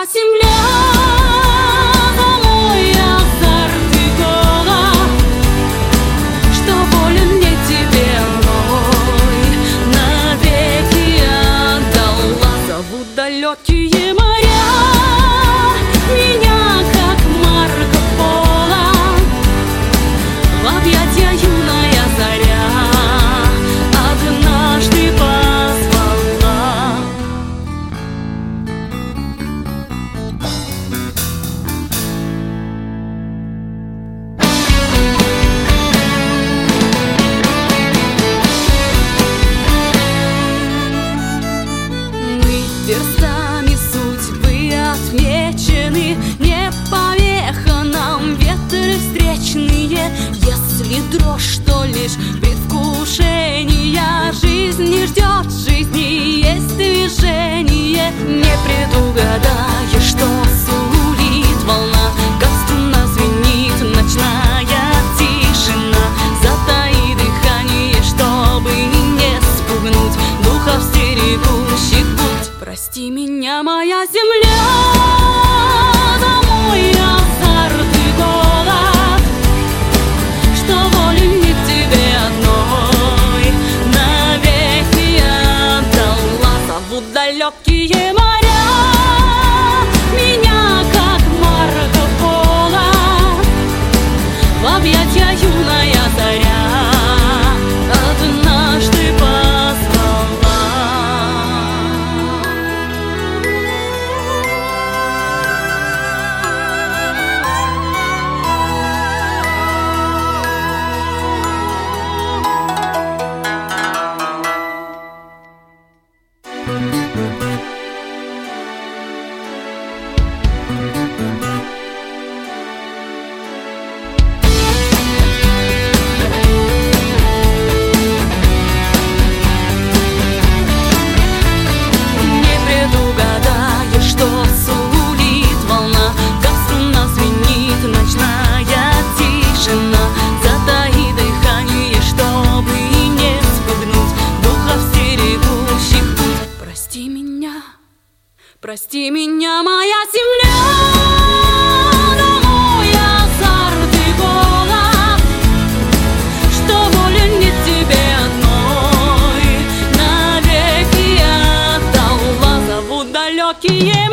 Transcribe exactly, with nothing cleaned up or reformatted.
земля, мой азарт и голод, что волен мне тебе одной, навеки отдала. Зовут далекие моря меня, как Марко Поло, в объятья юная заря однажды позвала. Мы перстами судьбы отмечены, не помеха нам ветры встречные. Если дрожь, то лишь предвкушение, жизнь не ждет, жизни есть движение. Не предугадаешь, что сулит волна, как струна звенит ночная тишина. Затаи дыхание, чтобы не спугнуть духов стерегущих путь. Прости меня, моя земля, за мой азарт и голод, что волен не тебе одной, навеки отдала. Зовут далекие моря меня, как Марко Поло, в объятья юная заря однажды позвала. Прости меня, моя земля, за мой азарт и голод, что волен не тебе одной, навеки отдала. Зовут далекие